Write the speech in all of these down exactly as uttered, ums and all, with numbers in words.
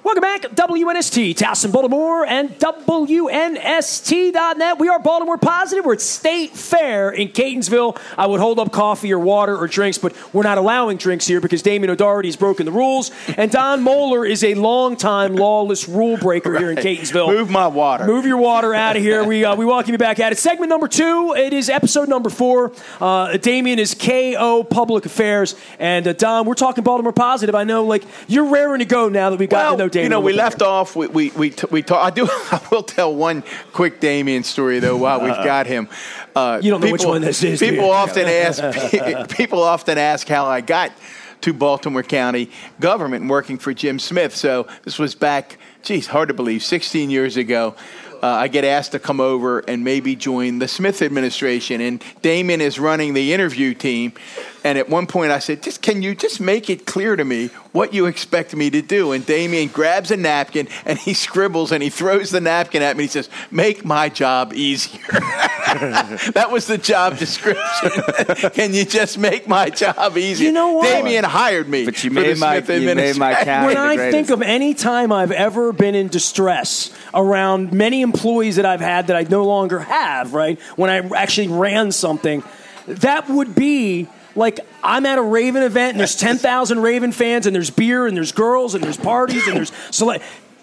Welcome back, W N S T, Towson, Baltimore, and W N S T dot net. We are Baltimore Positive. We're at State Fair in Catonsville. I would hold up coffee or water or drinks, but we're not allowing drinks here because Damien O'Doherty has broken the rules. And Don Moeller is a longtime lawless rule breaker right. here in Catonsville. Move my water. Move your water out of here. We uh, we welcome you back at it. Segment number two. It is episode number four. Uh, Damien is K O Public Affairs. And uh, Don, we're talking Baltimore Positive. I know, like, you're raring to go now that we've gotten well, to know Damien. You know, we left there. off. We we we, t- we talk, I do. I will tell one quick Damien story though while we've got him. Uh, you don't know people, which one this is. People often ask. People often ask how I got to Baltimore County government and working for Jim Smith. So this was back. Geez, hard to believe. sixteen years ago. Uh, I get asked to come over and maybe join the Smith administration, and Damien is running the interview team. And at one point I said, just can you just make it clear to me what you expect me to do? And Damien grabs a napkin and he scribbles and he throws the napkin at me. He says, make my job easier. That was the job description. Can you just make my job easier? You know what? Damien hired me. But you made my, you made my county When the I greatest. think of any time I've ever been in distress around many employees that I've had that I no longer have, right, when I actually ran something, that would be like I'm at a Raven event and there's ten thousand Raven fans and there's beer and there's girls and there's parties and there's select.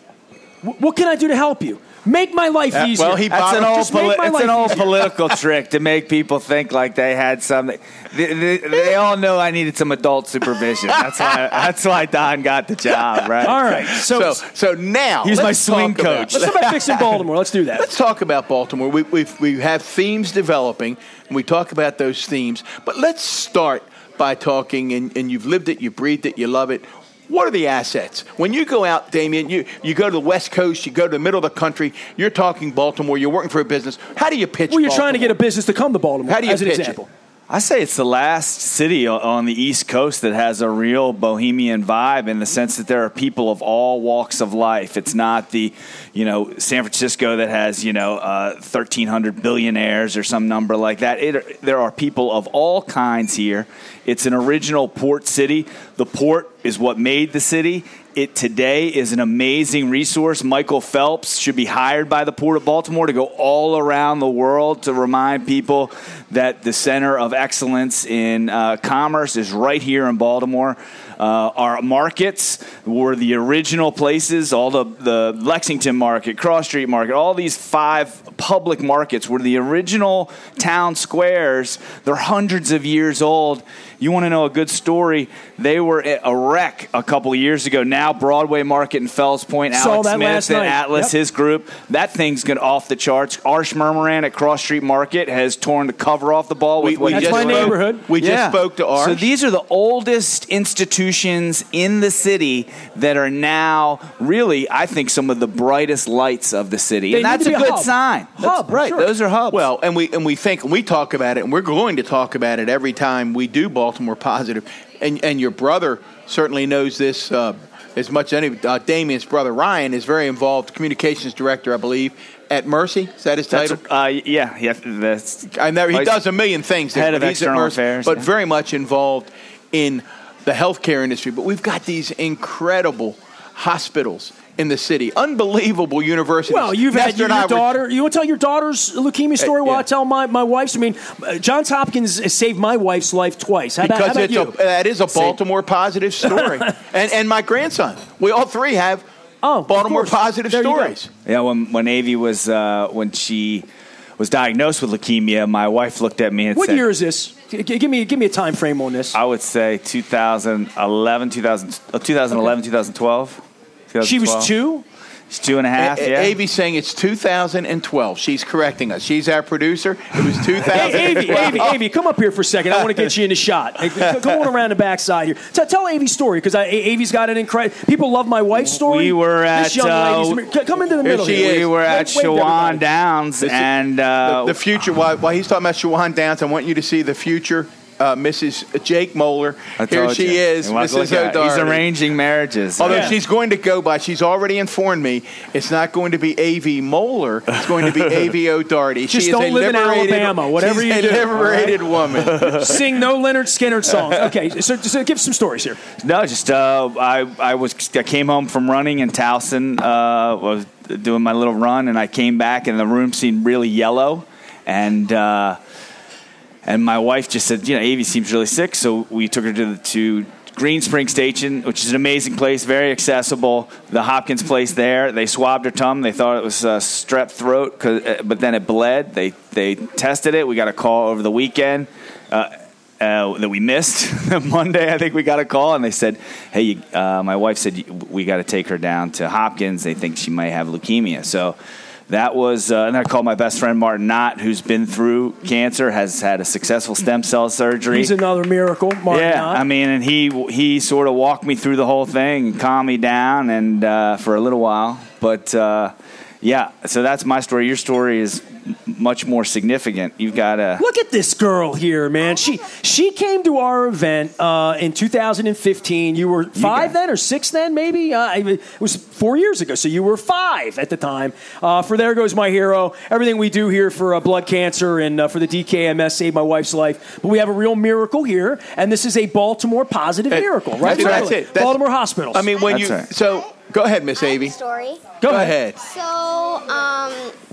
What can I do to help you? Make my life uh, easier. Well, he That's an old, poli- it's an old easier. political trick to make people think like they had something. They, they, they all know I needed some adult supervision. That's why. That's why Don got the job, right? All right. So, so, so now he's my let's swing talk coach. About, let's talk about fixing Baltimore. Let's do that. Let's talk about Baltimore. We we've, we have themes developing, and we talk about those themes. But let's start by talking, and, and you've lived it, you breathed it, you love it. What are the assets? When you go out, Damien, you, you go to the West Coast, you go to the middle of the country, you're talking Baltimore, you're working for a business. How do you pitch Well, you're Baltimore? trying to get a business to come to Baltimore, How do you as an pitch example. it? I say it's the last city on the East Coast that has a real bohemian vibe in the sense that there are people of all walks of life. It's not the, you know, San Francisco that has, you know, uh, thirteen hundred billionaires or some number like that. It, there are people of all kinds here. It's an original port city. The port is what made the city. It today is an amazing resource. Michael Phelps should be hired by the Port of Baltimore to go all around the world to remind people that the center of excellence in uh, commerce is right here in Baltimore. Uh, our markets were the original places, all the, the Lexington Market, Cross Street Market, all these five public markets were the original town squares. They're hundreds of years old. You want to know a good story? They were a wreck a couple of years ago. Now Broadway Market in Fells Point, Saw Alex that Smith last and night. Atlas, Yep. his group, that thing's going off the charts. Arsh Murmuran at Cross Street Market has torn the cover off the ball with We, what we he That's just my spoke, spoke. neighborhood. We just Yeah. spoke to Arsh. So these are the oldest institutions in the city that are now really, I think, some of the brightest lights of the city. They and that's need a to be a good hub. sign. Hub, That's, right. sure. Those are hubs. Well, and we and we think and we talk about it, and we're going to talk about it every time we do Baltimore Positive. And and your brother certainly knows this uh, as much as any. Uh, Damien's brother Ryan is very involved, communications director, I believe, at Mercy. Is that his title? That's, uh, yeah, yeah. That's, I never. He Vice- does a million things. Head but of he's at External Mercy, Affairs, but yeah. very much involved in the healthcare industry. But we've got these incredible hospitals in the city, unbelievable universities. Well, you've had Nestor your, and I your were- daughter. You want to tell your daughter's leukemia story Uh, while yeah. I tell my, my wife's? I mean, uh, Johns Hopkins has saved my wife's life twice. How about, how because about it's you? a, that is a Baltimore positive story, and and my grandson. We all three have Oh, of Baltimore course. positive There you go. stories. Yeah, when when Avi was uh, when she was diagnosed with leukemia, my wife looked at me and What said, year is this? G- give me give me a time frame on this. I would say two thousand eleven, two thousand, uh, twenty eleven, twenty twelve. She was two. She's two and a half. A- yeah. A- Avi's saying it's two thousand twelve. She's correcting us. She's our producer. It was two thousand twelve. Hey, Avi, Avi, Avi, come up here for a second. I want to get you in the shot. Hey, c- Come on around the backside here. Tell, tell Avi's story, because Avi's got an incredible. People love my wife's story. We were This at, young uh, lady's- c- come into the Here middle she here. is. We were Wave- at wave to everybody. Shawan Downs, This is- and uh, the, the future. While, while he's talking about Shawan Downs, I want you to see the future uh, Missus Jake Moeller. I Here told she you. is, And look Missus at- O'Doherty. He's arranging marriages. Although Yeah. she's going to go by, she's already informed me, it's not going to be A V Moeller, it's going to be A V O'Doherty. Just she don't is a live in liberated, Alabama, whatever she's you a do, liberated woman. Sing no Leonard Skinner songs. Okay, so, so give some stories here. No, just uh, I I was I came home from running in Towson, uh, was doing my little run, and I came back and the room seemed really yellow, and uh, and my wife just said, you know, Avie seems really sick, so we took her to the, to Green Spring Station, which is an amazing place, very accessible. The Hopkins place there, they swabbed her tum. They thought it was uh, strep throat, 'cause, uh, but then it bled. They they tested it. We got a call over the weekend. Uh, Uh, that we missed. Monday, I think we got a call, and they said, hey, you, uh, my wife said, we got to take her down to Hopkins. They think she might have leukemia. So that was, uh, and I called my best friend, Martin Knott, who's been through cancer, has had a successful stem cell surgery. He's another miracle, Martin Yeah, Knott. I mean, and he he sort of walked me through the whole thing and calmed me down and uh, for a little while. But, uh, yeah, so that's my story. Your story is much more significant. You've got a Look at this girl here, man. She she came to our event uh, in two thousand fifteen. You were five got- then or six then, maybe? Uh, it was four years ago, so you were five at the time. Uh, for There Goes My Hero, everything we do here for uh, blood cancer and uh, for the D K M S saved my wife's life. But we have a real miracle here, and this is a Baltimore positive Hey, miracle, right? that's- that's it. That's- Baltimore hospitals. I mean, when That's you, right. so go ahead, Miss I have Avie. a story. Go, Go ahead. ahead. So, um,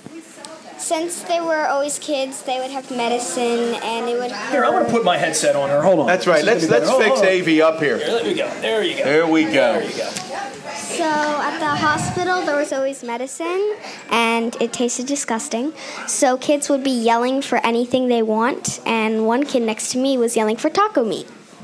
since they were always kids, they would have medicine, and it would hurt. Here, I'm going to put my headset on her. Hold on. That's right. This is Let's gonna be let's better. fix Hold on. Avie up here. Here, there we go. There you go. There we go. There you go. So at the hospital, there was always medicine, and it tasted disgusting. So kids would be yelling for anything they want, and one kid next to me was yelling for taco meat.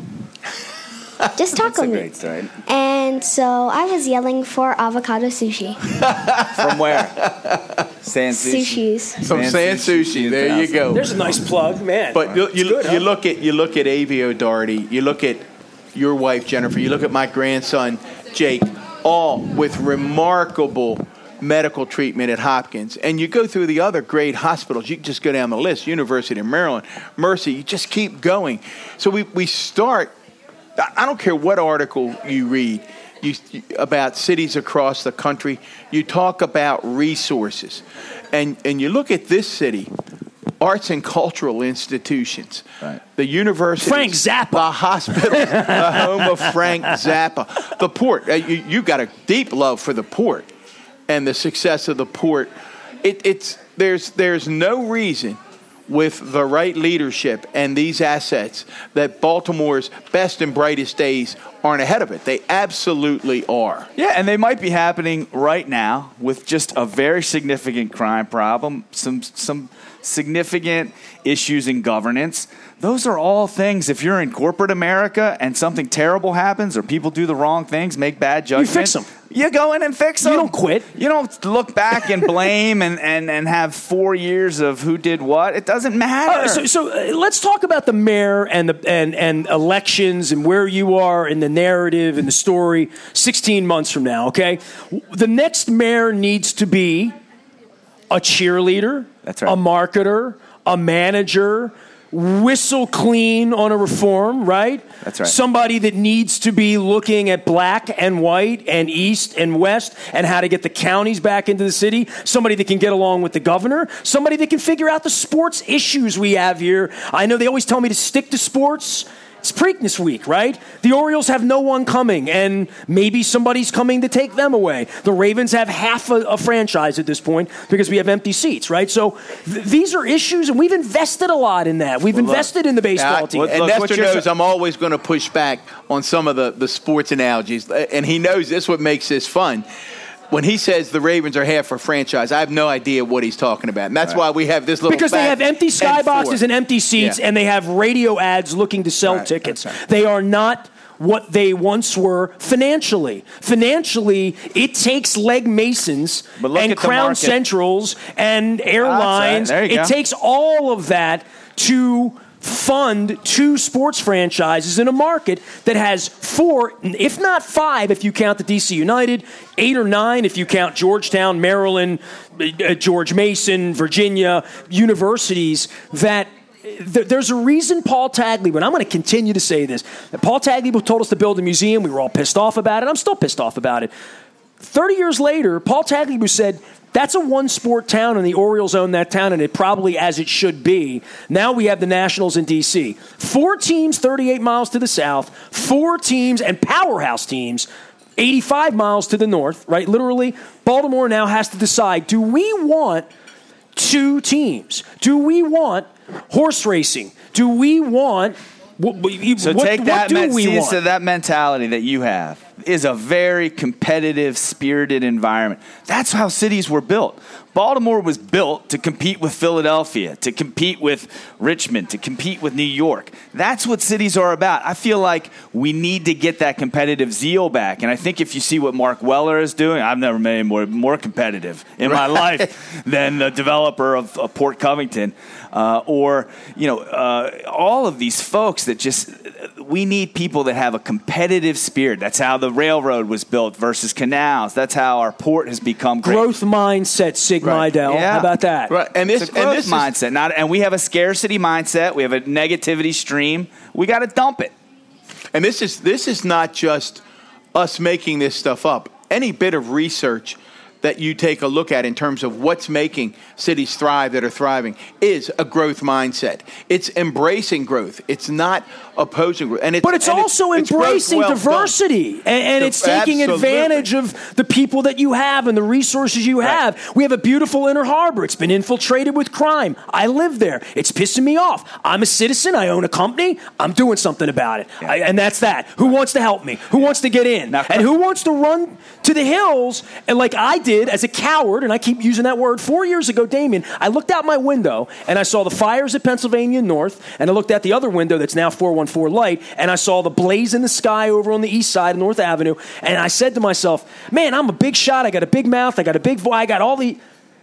Just taco That's a meat. great story. And so I was yelling for avocado sushi. From where? Sand sushi. Sushis. From Sand Sushi. There you go. There's a nice plug, man. But you, It's you, good, you huh? look at you look at Avie O'Doherty, you look at your wife Jennifer, you look at my grandson Jake, all with remarkable medical treatment at Hopkins, and you go through the other great hospitals. You can just go down the list: University of Maryland, Mercy. You just keep going. So we we start. I don't care what article you read you, about cities across the country. You talk about resources, and and you look at this city. Arts and cultural institutions, Right. the university, Frank Zappa. the hospital, the home of Frank Zappa, the port. Uh, you, you've got a deep love for the port and the success of the port. It, it's there's there's no reason with the right leadership and these assets that Baltimore's best and brightest days aren't ahead of it. They absolutely are. Yeah, and they might be happening right now with just a very significant crime problem, some some significant issues in governance. Those are all things, if you're in corporate America and something terrible happens or people do the wrong things, make bad judgments. fix 'em. You go in and fix them. You don't quit. You don't look back and blame and, and, and have four years of who did what. It doesn't matter. Uh, so, so uh, let's talk about the mayor and the and and elections and where you are in the narrative and the story. Sixteen months from now, okay, the next mayor needs to be a cheerleader, That's right. a marketer, a manager. Whistle clean on a reform, right? That's right. Somebody that needs to be looking at black and white and east and west and how to get the counties back into the city. Somebody that can get along with the governor. Somebody that can figure out the sports issues we have here. I know they always tell me to stick to sports. It's Preakness week, right? The Orioles have no one coming, and maybe somebody's coming to take them away. The Ravens have half a, a franchise at this point because we have empty seats, right? So th- these are issues, and we've invested a lot in that. We've invested in the baseball Yeah, team. Look, and look, what Nestor you're knows sa- I'm always going to push back on some of the, the sports analogies, and he knows this what makes this fun. When he says the Ravens are half a franchise, I have no idea what he's talking about. And that's Right. why we have this little Because they back have empty and skyboxes forth. and empty seats, Yeah. and they have radio ads looking to sell Right, tickets. that's right. They are not what they once were financially. Financially, it takes Leg Masons But look and at the Crown market. Centrals and airlines. There you it go. takes all of that to fund two sports franchises in a market that has four, if not five, if you count the D C United, eight or nine if you count Georgetown, Maryland, uh, George Mason, Virginia universities that th- there's a reason Paul Tagliabue, and I'm going to continue to say this, that Paul Tagliabue told us to build a museum. We were all pissed off about it. I'm still pissed off about it. thirty years later, Paul Tagliabue said, that's a one-sport town, and the Orioles own that town, and it probably as it should be. Now we have the Nationals in D C Four teams, thirty-eight miles to the south. Four teams and powerhouse teams, eighty-five miles to the north, right? Literally, Baltimore now has to decide, do we want two teams? Do we want horse racing? Do we want... What, so what, take what that, do men- we see, want? so that mentality that you have is a very competitive, spirited environment. That's how cities were built. Baltimore was built to compete with Philadelphia, to compete with Richmond, to compete with New York. That's what cities are about. I feel like we need to get that competitive zeal back. And I think if you see what Mark Weller is doing, I've never made him more, more competitive in right. my life than the developer of, of Port Covington. Uh, or, you know, uh, all of these folks that just, we need people that have a competitive spirit. That's how the railroad was built versus canals. That's how our port has become great. Growth mindset, Sig Right. Meidel. Yeah. How about that? Right. And this, it's a growth and this mindset. Is, Not, and we have a scarcity mindset. We have a negativity stream. We got to dump it. and this is this is not just us making this stuff up. Any bit of research that you take a look at in terms of what's making cities thrive that are thriving is a growth mindset. It's embracing growth. It's not opposing growth. And it's, but it's and also it's, embracing it's well diversity. And, and The- it's taking absolutely. advantage of the people that you have and the resources you have. We have a beautiful Inner Harbor. It's been infiltrated with crime. I live there. It's pissing me off. I'm a citizen. I own a company. I'm doing something about it. Yeah. I, and that's that. Who wants to help me? Who wants to get in? Now- and who wants to run to the hills? And like I did as a coward, and I keep using that word, four years ago, Damien, I looked out my window and I saw the fires at Pennsylvania North, and I looked out the other window that's now four one four Light, and I saw the blaze in the sky over on the east side of North Avenue, and I said to myself, man, I'm a big shot. I got a big mouth. I got a big voice. I got all the...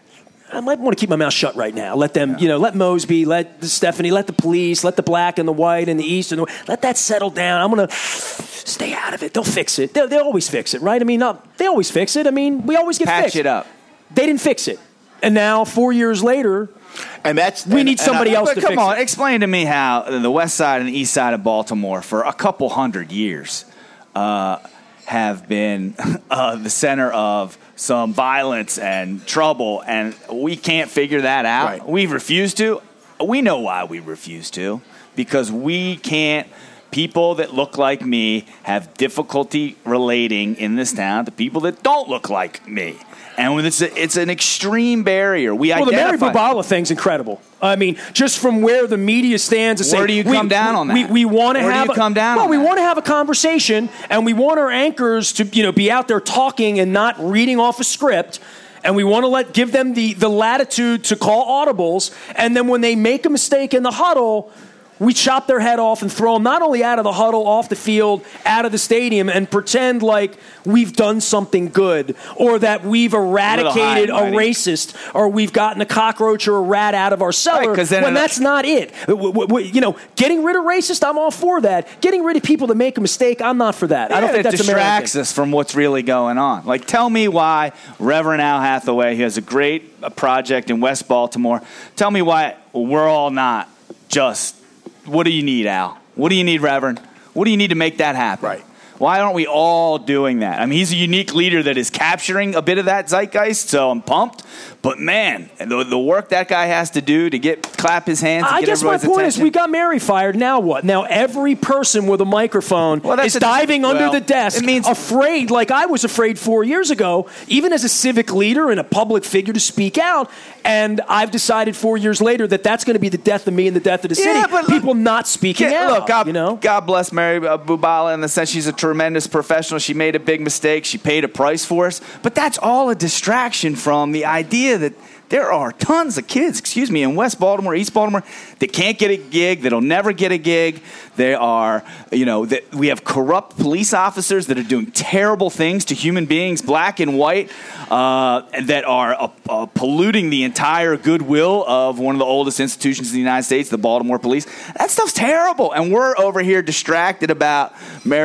I might want to keep my mouth shut right now. Let them, yeah. you know, let Mosby, let the Stephanie, let the police, let the black and the white and the east and the west, let that settle down. I'm going to stay out of it. They'll fix it. They'll, they'll always fix it, right? I mean, not, they always fix it. I mean, we always get Patch fixed. it up. They didn't fix it. And now, four years later, And that's we and- need somebody and I, else But to come fix on, it. explain to me how the west side and the east side of Baltimore for a couple hundred years uh, have been uh, the center of some violence and trouble, and we can't figure that out. Right. We refuse to. We know why we refuse to, because we can't. People that look like me have difficulty relating in this town to people that don't look like me. And when it's a, it's an extreme barrier. We Well, the Mary identify. Bubala thing's incredible. I mean, just from where the media stands to say, Where do you we, come down on that? We, we want to Where do have you a, come down Well, on we that? want to have a conversation, and we want our anchors to, you know, be out there talking and not reading off a script. And we want to let give them the, the latitude to call audibles. And then when they make a mistake in the huddle, we chop their head off and throw them not only out of the huddle, off the field, out of the stadium, and pretend like we've done something good, or that we've eradicated high a and mighty. racist, or we've gotten a cockroach or a rat out of our cellar. Right, 'cause then when it- that's not it. W- w- w- you know, getting rid of racist, I'm all for that. Getting rid of people that make a mistake, I'm not for that. I don't Yeah, think it that's distracts American. us from what's really going on. Like, tell me why Reverend Al Hathaway, who has a great uh, project in West Baltimore, tell me why we're all not just, what do you need, Al? What do you need, Reverend? What do you need to make that happen? Right. Why aren't we all doing that? I mean, he's a unique leader that is capturing a bit of that zeitgeist, so I'm pumped. But, man, the, the work that guy has to do to get clap his hands and I get guess my everybody's point attention. is we got Mary fired. Now what? Now every person with a microphone Well, that's is a- diving under well, the desk, it means- afraid, like I was afraid four years ago, even as a civic leader and a public figure, to speak out. And I've decided four years later that that's going to be the death of me and the death of the city. Yeah, but look- People not speaking Yeah, out. Look, God, you know? God bless Mary uh, Bubala in the sense she's a tremendous professional. She made a big mistake. She paid a price for us. But that's all a distraction from the idea that there are tons of kids, excuse me, in West Baltimore, East Baltimore, that can't get a gig, that'll never get a gig. They are, you know, that we have corrupt police officers that are doing terrible things to human beings, black and white, uh, that are uh, uh, polluting the entire goodwill of one of the oldest institutions in the United States, the Baltimore Police. That stuff's terrible. And we're over here distracted about Mary Bubala.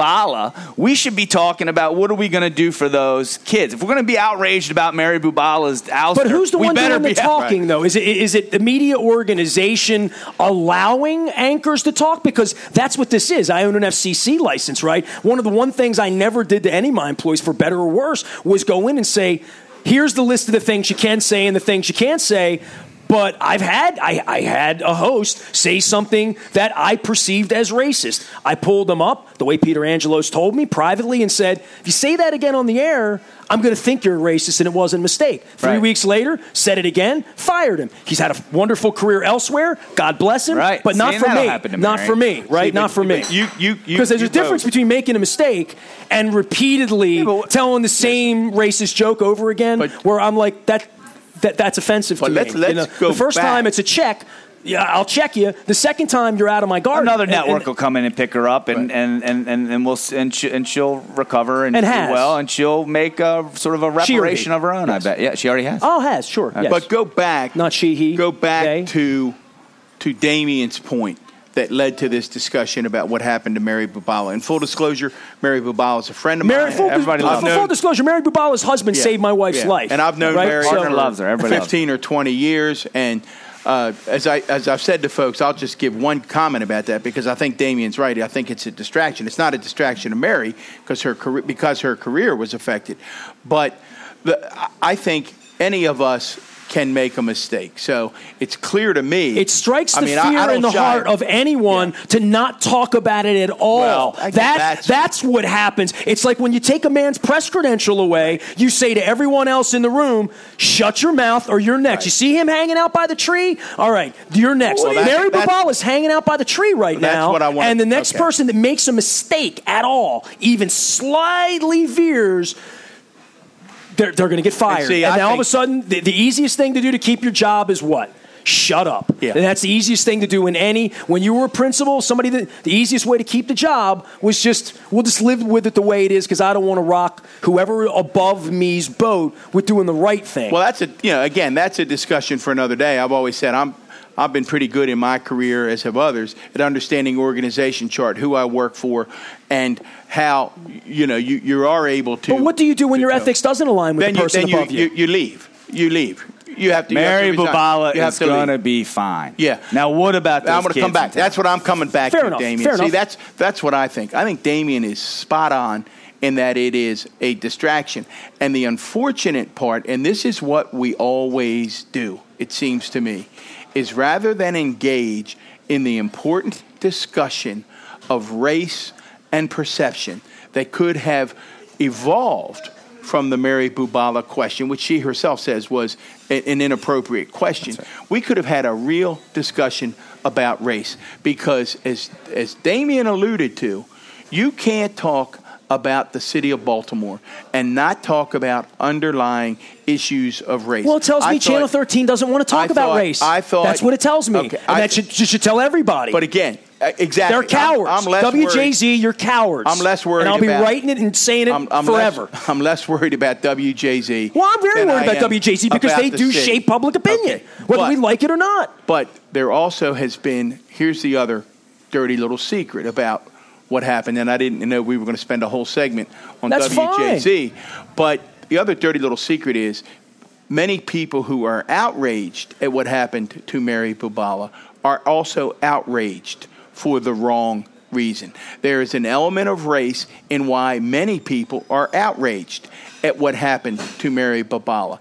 Bubala, we should be talking about what are we going to do for those kids. If we're going to be outraged about Mary Bubala's ouster, but who's the we one better doing the be talking, right. though? Is it is it the media organization allowing anchors to talk? Because that's what this is. I own an F C C license, right? One of the one things I never did to any of my employees, for better or worse, was go in and say, here's the list of the things you can say and the things you can't say. But I've had I, I had a host say something that I perceived as racist. I pulled them up the way Peter Angelos told me privately and said, if you say that again on the air, I'm going to think you're a racist and it wasn't a mistake. Three right. weeks later, said it again, fired him. He's had a wonderful career elsewhere. God bless him. Right. But not See, for me. to Not Mary. for me, right? See, but, not for me. You, you, you, because there's you a difference both. between making a mistake and repeatedly yeah, but, telling the same yes. racist joke over again, but, where I'm like, that. That, that's offensive but to let's, me. Let's you know, go the first back. time it's a check, yeah, I'll check you. The second time you're out of my garden. Another and, network and, will come in and pick her up, and, right. and, and, and, and we'll and, she, and she'll recover and, and do has. well, and she'll make a sort of a reparation of her own. Yes. I bet. Yeah, she already has. Oh, has sure. Yes. But go back. Not she. He. Go back they. to to Damien's point that led to this discussion about what happened to Mary Bubala. In full disclosure, Mary Bubala is a friend of Mary, mine. full, Everybody full, loves full, her. full disclosure, Mary Bubala's husband Yeah. saved my wife's Yeah. life. And I've known right? Mary so, Partner loves her. Everybody fifteen loves or twenty years. And uh, as, I, as I've said to folks, I'll just give one comment about that because I think Damien's right. I think it's a distraction. It's not a distraction to Mary because her career, because her career was affected. But the, I think any of us can make a mistake. So it's clear to me. It strikes the I mean, fear I, I in the shy. heart of anyone Yeah. to not talk about it at all. Well, I that, get that's- that's what happens. It's like when you take a man's press credential away, you say to everyone else in the room, shut your mouth or you're next. Right. You see him hanging out by the tree? All right, you're next. Well, that's- Mary that's- Bubala is hanging out by the tree right That's now. what I want- and the next okay. person that makes a mistake at all, even slightly veers, they're, they're going to get fired. And see, and I now all of think- a sudden, the, the easiest thing to do to keep your job is what? Shut up. Yeah. And that's the easiest thing to do in any, when you were a principal, somebody that, the easiest way to keep the job was just, we'll just live with it the way it is because I don't want to rock whoever above me's boat with doing the right thing. Well, that's a, you know, again, that's a discussion for another day. I've always said I'm, I've been pretty good in my career, as have others, at understanding organization chart, who I work for, and how, you know, you, you are able to. But what do you do when to your go. ethics doesn't align with then the person you, then above you, you? you. You leave. You leave. You have to. Mary you have to resign. Bubala You have is to leave. going to be fine. Yeah. Now, what about those I'm going to kids come back. in town? That's what I'm coming back Fair to, enough. Damien. Fair See, enough. that's that's what I think. I think Damien is spot on in that it is a distraction. And the unfortunate part, and this is what we always do, it seems to me, is rather than engage in the important discussion of race and perception that could have evolved from the Mary Bubala question, which she herself says was an inappropriate question. Right. We could have had a real discussion about race because, as as Damien alluded to, you can't talk about the city of Baltimore and not talk about underlying issues of race. Well, it tells I me thought, Channel thirteen doesn't want to talk I about thought, race. I thought that's what it tells me, okay, and I, that should, you should tell everybody. But again, exactly, they're cowards. I'm, I'm less W J Z, worried. you're cowards. I'm less worried. and I'll be about, writing it and saying it I'm, I'm forever. Less, I'm less worried about W J Z. Well, I'm very than worried I about am W J Z because about they the do city. shape public opinion, Okay. whether But- we like it or not. But there also has been, here's the other dirty little secret about what happened, and I didn't know we were going to spend a whole segment on That's W J Z. But the other dirty little secret is many people who are outraged at what happened to Mary Bubala are also outraged for the wrong reason. There is an element of race in why many people are outraged at what happened to Mary Bubala.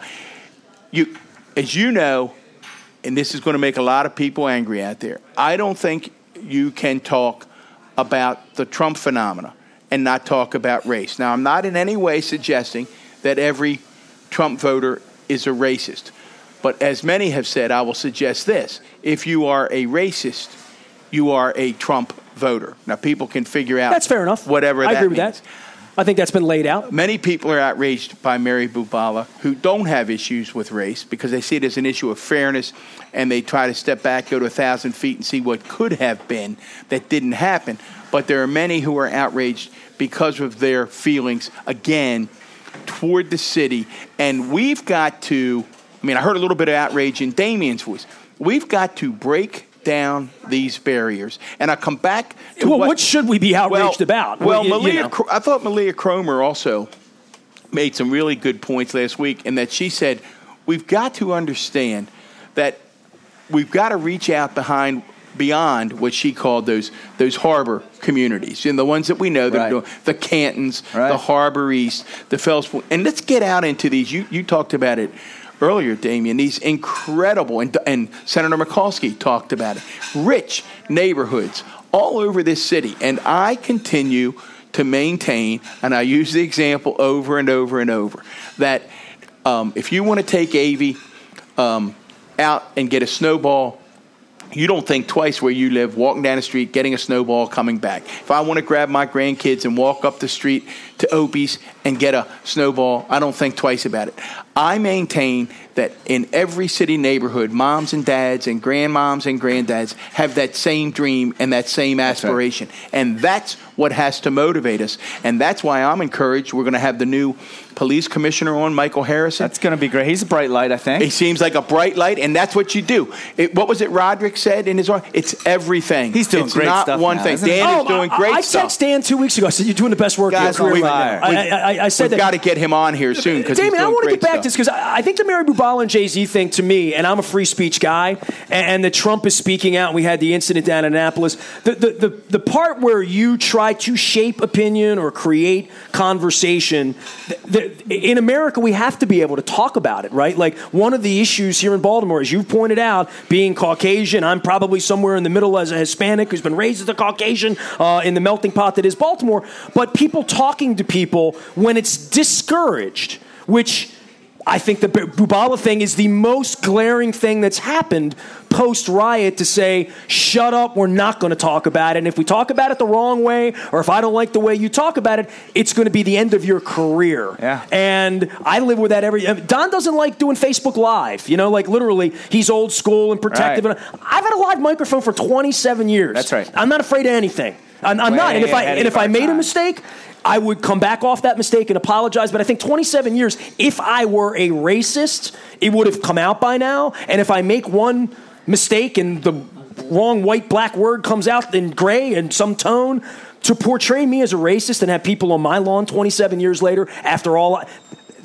You, as you know, and this is going to make a lot of people angry out there, I don't think you can talk about the Trump phenomena and not talk about race. Now, I'm not in any way suggesting that every Trump voter is a racist. But as many have said, I will suggest this. If you are a racist, you are a Trump voter. Now, people can figure out That's fair enough. whatever I that agree with means. that. I think that's been laid out. Many people are outraged by Mary Bubala who don't have issues with race because they see it as an issue of fairness and they try to step back, go to a thousand feet and see what could have been that didn't happen. But there are many who are outraged because of their feelings, again, toward the city. And we've got to, I mean, I heard a little bit of outrage in Damien's voice. We've got to break down these barriers. And I come back to well, what, what should we be outraged well, about? Well, you, Malia, you know. I thought Malia Cromer also made some really good points last week, in that she said we've got to understand that we've got to reach out behind beyond what she called those those harbor communities, and the ones that we know that Right. are doing the Cantons, Right. the Harbor East, the Fells Point, and let's get out into these. You you talked about it earlier, Damien. These incredible, and and Senator Mikulski talked about it, rich neighborhoods all over this city, and I continue to maintain, and I use the example over and over and over, that um, if you want to take Avie um, out and get a snowball, you don't think twice where you live, walking down the street, getting a snowball, coming back. If I want to grab my grandkids and walk up the street to Opie's and get a snowball, I don't think twice about it. I maintain that in every city neighborhood, moms and dads and grandmoms and granddads have that same dream and that same aspiration. That's right. And that's what has to motivate us. And that's why I'm encouraged. We're going to have the new police commissioner on, Michael Harrison. That's going to be great. He's a bright light, I think. He seems like a bright light, and that's what you do. It, what was it Roderick said in his article? It's everything. He's doing it's great not stuff one now, thing. isn't he? Dan Oh, is doing I, great I stuff. texted Dan two weeks ago. I said, you're doing the best work Guys, of your career we've, right now. we've, I, I, I said we've that, got to get him on here soon, because he's Damien, doing I want to great get back to stuff. this, because I I think the Mary Bubala and Jay-Z thing, to me, and I'm a free speech guy, and, and that Trump is speaking out, and we had the incident down in Annapolis, the, the, the, the part where you try to shape opinion or create conversation, the, the, in America, we have to be able to talk about it, right? Like, one of the issues here in Baltimore, as you've pointed out, being Caucasian, I'm probably somewhere in the middle as a Hispanic who's been raised as a Caucasian uh, in the melting pot that is Baltimore, but people talking to people when it's discouraged, which I think the Bubala thing is the most glaring thing that's happened post-riot, to say, shut up, we're not going to talk about it. And if we talk about it the wrong way, or if I don't like the way you talk about it, it's going to be the end of your career. Yeah. And I live with that every... Don doesn't like doing Facebook Live. You know, like literally, he's old school and protective. Right. And I've had a live microphone for twenty-seven years. That's right. I'm not afraid of anything. I'm, I'm Way not. And if I ahead and of if I our made a time. mistake, I would come back off that mistake and apologize. But I think twenty-seven years, if I were a racist, it would have come out by now. And if I make one mistake and the wrong white black word comes out in gray and some tone, to portray me as a racist and have people on my lawn twenty-seven years later, after all, I,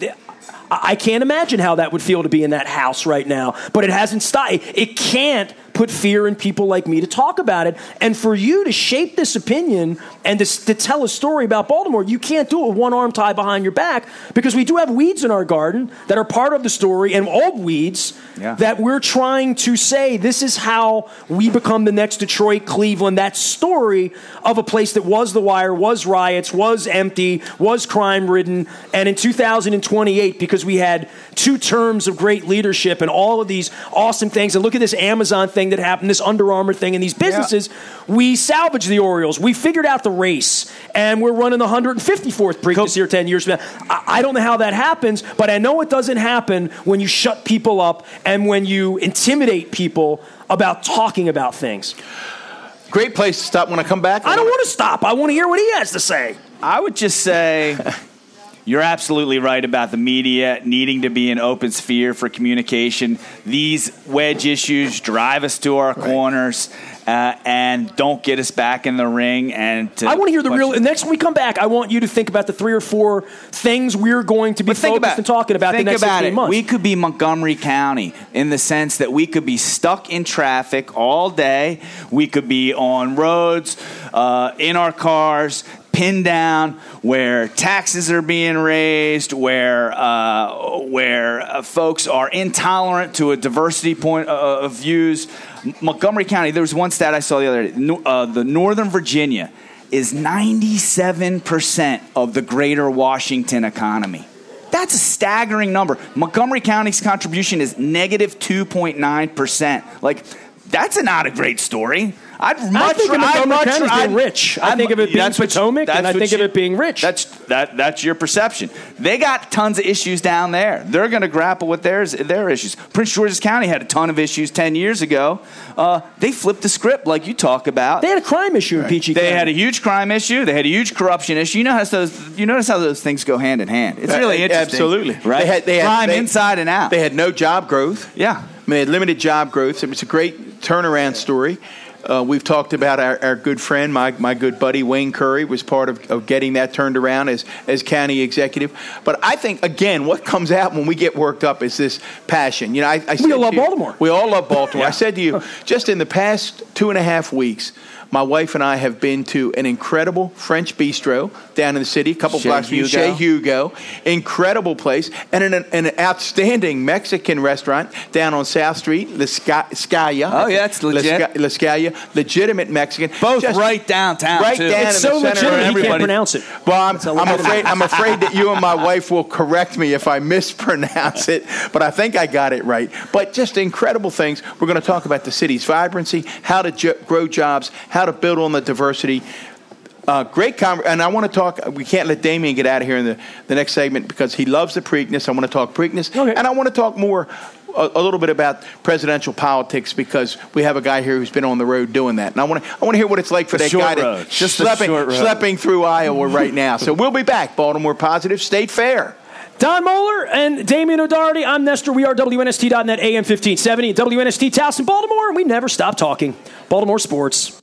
I can't imagine how that would feel to be in that house right now. But it hasn't stopped. It can't put fear in people like me to talk about it. And for you to shape this opinion and to, to tell a story about Baltimore, you can't do it with one arm tied behind your back, because we do have weeds in our garden that are part of the story, and old weeds yeah. that we're trying to say, this is how we become the next Detroit, Cleveland, that story of a place that was the wire, was riots, was empty, was crime-ridden. And in two thousand twenty-eight, because we had two terms of great leadership and all of these awesome things, and look at this Amazon thing that happened, this Under Armour thing, and these businesses, yeah. we salvaged the Orioles. We figured out the race, and we're running the one hundred fifty-fourth Preakness here ten years from now. I, I don't know how that happens, but I know it doesn't happen when you shut people up and when you intimidate people about talking about things. Great place to stop. When I come back, I don't want to stop. I want to hear what he has to say. I would just say you're absolutely right about the media needing to be an open sphere for communication. These wedge issues drive us to our right. corners uh, and don't get us back in the ring. And to I want to hear the real. Next, when we come back, I want you to think about the three or four things we're going to be focused about, and talking about think the next about fifteen it. months. We could be Montgomery County in the sense that we could be stuck in traffic all day. We could be on roads, uh, in our cars, pinned down, where taxes are being raised, where uh, where uh, folks are intolerant to a diversity point uh, of views. Montgomery County, there was one stat I saw the other day. No, uh, the Northern Virginia is ninety-seven percent of the greater Washington economy. That's a staggering number. Montgomery County's contribution is negative two point nine percent. Like, that's a, not a great story. I'd much I think of Montgomery much, County as being rich. I I'd, think of it being that's Potomac, what, and I think you, of it being rich. That's that. That's your perception. They got tons of issues down there. They're going to grapple with theirs, their issues. Prince George's County had a ton of issues ten years ago. Uh, they flipped the script, like you talk about. They had a crime issue in right. Peachy They County. had a huge crime issue. They had a huge corruption issue. You know how those. You notice how those things go hand in hand. It's really uh, interesting. Absolutely, right? They had, they had, crime they, inside and out. They had no job growth. Yeah. I mean, they had limited job growth. It was a great turnaround story. Uh, we've talked about our, our good friend, my, my good buddy Wayne Curry was part of, of getting that turned around as, as county executive. But I think, again, what comes out when we get worked up is this passion. You know, I, I we all love you, Baltimore. We all love Baltimore. Yeah. I said to you, just in the past two and a half weeks, my wife and I have been to an incredible French bistro down in the city, a couple Chez blocks from you, Hugo. Chez Hugo. Incredible place. And an, an outstanding Mexican restaurant down on South Street, La Scala. Oh, yeah, it's legit. La, Sca- La Scala, legitimate Mexican. Both Just right downtown, right too. down It's in so the center legitimate, of he can't everybody. pronounce it. Well, I'm, So- I'm afraid I'm afraid that you and my wife will correct me if I mispronounce it, but I think I got it right. But just incredible things. We're going to talk about the city's vibrancy, how to jo- grow jobs, how to build on the diversity. Uh, great conversation, and I want to talk. We can't let Damien get out of here in the, the next segment because he loves the Preakness. I want to talk Preakness, Okay. and I want to talk more a, a little bit about presidential politics because we have a guy here who's been on the road doing that, and I want to I want to hear what it's like for The that short guy to road. Just the schlepping, short road. schlepping through Iowa right now. So we'll be back. Baltimore Positive State Fair. Don Moeller and Damien O'Doherty. I'm Nestor. We are W N S T dot net, A M fifteen seventy, W N S T Towson, Baltimore, and we never stop talking Baltimore sports.